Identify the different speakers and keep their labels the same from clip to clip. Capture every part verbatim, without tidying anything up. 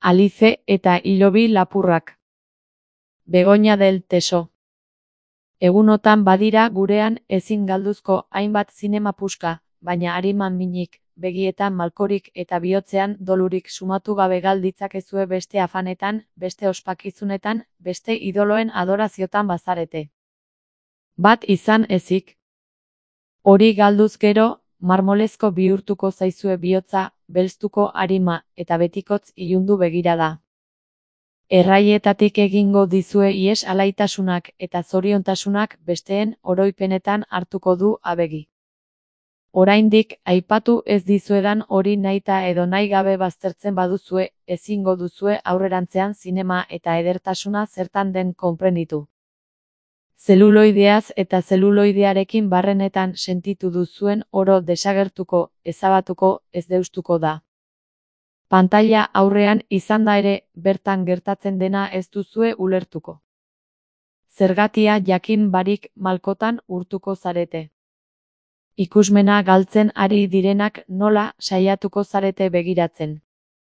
Speaker 1: Alice eta Hilobi lapurrak. Begoña del Teso. Egunotan badira gurean ezin galduzko hainbat zinema puska, baina ariman minik, begietan malkorik eta bihotzean dolurik sumatu gabe gal ditzakezue beste afanetan, beste ospakizunetan, beste idoloen adoraziotan bazarete. Bat izan ezik. Hori galduz gero, marmolezko bihurtuko zaizue bihotza, belztuko arima, eta betikotz ilundu begirada. Erraietatik egingo dizue ihes alaitasunak eta zoriontasunak besteen oroipenetan hartuko du abegi. Oraindik aipatu ez dizuedan hori nahita edo nahi gabe baztertzen baduzue, ezingo duzue aurrerantzean zinema eta edertasuna zertan den konprenitu. Zeluloideaz eta zeluloidearekin barrenetan sentitu duzuen oro desagertuko, ezabatuko, ez deustuko da. Pantaila aurrean izanda ere, bertan gertatzen dena ez duzue ulertuko. Zergatia jakin barik malkotan urtuko zarete. Ikusmena galtzen ari direnak nola saiatuko zarete begiratzen.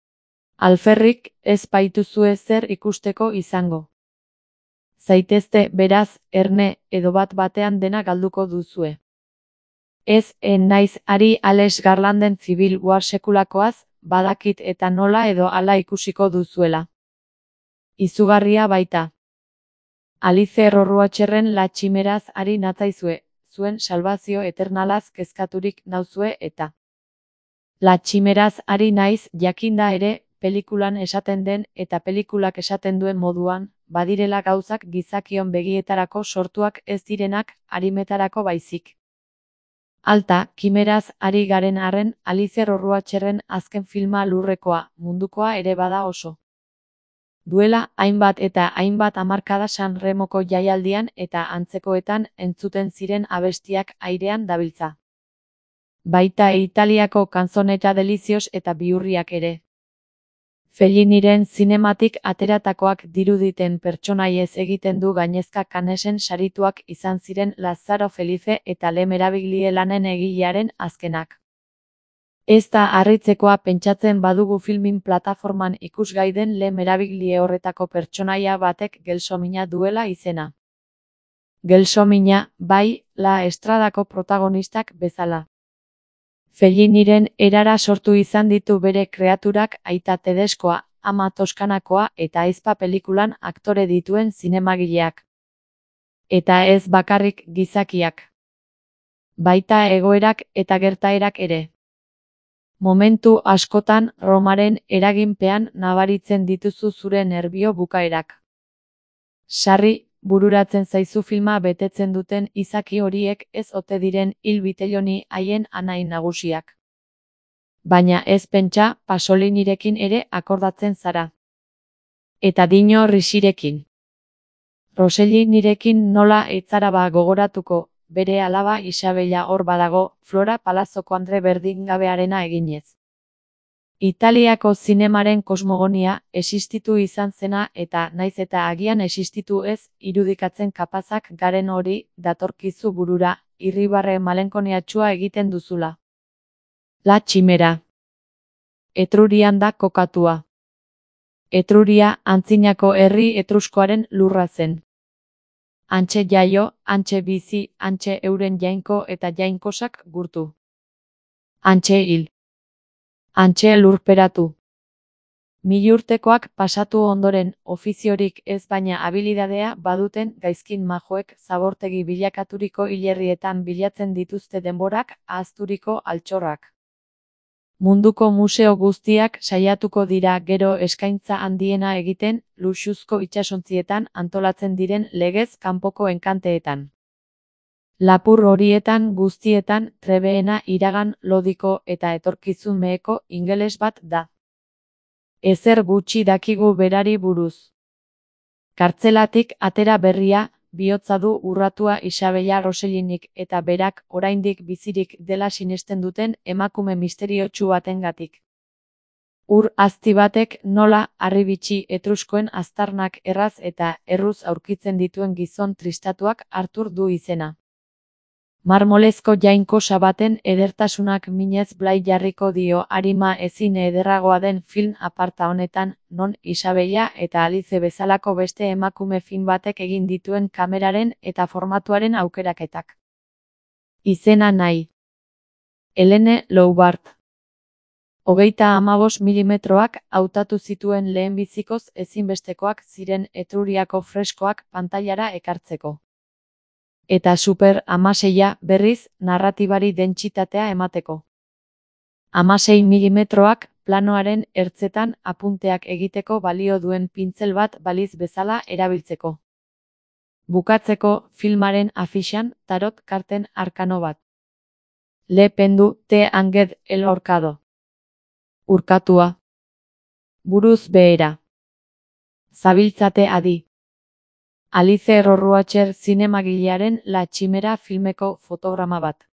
Speaker 1: Alferrik ez baituzue zer ikusteko izango. Zaitezte beraz, erne edo bat batean dena galduko duzue. Ez en naiz ari Alex Garlanden Civil War sekulakoaz, badakit eta nola edo hala ikusiko duzuela. Izugarria baita. Alice Errorruatxerren La Tximeraz ari natzaizue, zuen salbazio eternalaz kezkaturik nauzue eta. La Tximeraz ari naiz jakinda ere, pelikulan esaten den eta pelikulak esaten duen moduan, badirela gauzak gizakion begietarako sortuak ez direnak, arimetarako baizik. Alta, kimeraz ari garen arren, Alice Errorruatxerren azken filma lurrekoa, mundukoa ere bada oso. Duela, hainbat eta hainbat hamarkada San Remoko jaialdian eta antzekoetan entzuten ziren abestiak airean dabiltza. Baita Italiako kanzoneta delizioz eta bihurriak ere. Felliniren zinematik ateratakoak diruditen pertsonaiez egiten du gainezka Canesen sarituak izan ziren Lazzaro Felice eta Le Meraviglie lanen egilearen azkenak. Ez da harritzekoa pentsatzen badugu filmin plataforman ikusgai den Le Meraviglie horretako pertsonaia batek Gelsomina duela izena. Gelsomina, bai, La Estradako protagonistak bezala. Felliniren erara sortu izan ditu bere kreaturak aita Tedeskoa, ama Toskanakoa eta Aizpa pelikulan aktore dituen zinemagileak. Eta ez bakarrik gizakiak. Baita egoerak eta gertaerak ere. Momentu askotan Romaren eraginpean nabaritzen dituzu zure nerbio bukaerak. Sarri, bururatzen zaizu filma betetzen duten izaki horiek ez ote diren hil Vitelloni haien anai nagusiak. Baina ez pentsa Pasolinirekin ere akordatzen zara. Eta Dino Risirekin. Rossellinirekin nola etzara ba gogoratuko, bere alaba Isabella hor badago, Flora Palazoko andre berdingabearena eginez. Italiako zinemaren kosmogonia existitu izan zena eta naiz eta agian existitu ez, irudikatzen kapazak garen hori datorkizu burura, irribarre malenkoniatsua egiten duzula. La Tximera. Etrurian da kokatua. Etruria antzinako herri etruskoaren lurra zen. Hantxe jaio, hantxe bizi, hantxe euren jainko eta jainkosak gurtu. Hantxe hil. Hantxe lurperatu. Milurtekoak pasatu ondoren, ofiziorik ez baina habilidadea baduten gaizkin majoek zabortegi bilakaturiko hilerrietan bilatzen dituzte denborak ahazturiko altxorrak. Munduko museo guztiak saiatuko dira gero eskaintza handiena egiten, luxuzko itsasontzietan antolatzen diren legez kanpoko enkanteetan. Lapur horietan guztietan trebeena iragan lodiko eta etorkizun meheko ingeles bat da. Ezer gutxi dakigu berari buruz. Kartzelatik atera berria, bihotza du urratua Isabella Rossellinik eta berak oraindik bizirik dela sinesten duten emakume misteriotsu batengatik. Ur azti batek nola harribitxi etruskoen aztarnak erraz eta erruz aurkitzen dituen gizon tristatuak Artur du izena. Marmolezko jainkosa baten edertasunak minez blai jarriko dio arima ezin ederragoa den film aparta honetan, non Isabella eta Alice bezalako beste emakume fin batek egin dituen kameraren eta formatuaren aukeraketak. Izena nahi. Helene Loubart. Hogeita hamabost milimetroak hautatu zituen lehenbizikoz ezinbestekoak ziren Etruriako freskoak pantailara ekartzeko. Eta super hamaseia berriz narratibari dentsitatea emateko. Hamasei milimetroak planoaren ertzetan apunteak egiteko balio duen pintzel bat baliz bezala erabiltzeko. Bukatzeko filmaren afixan tarot karten arkano bat. Le pendu te anged el horkado. Urkatua. Buruz behera. Zabiltzate adi. Alice Rorruacher zinemagilearen La Tximera filmeko fotograma bat.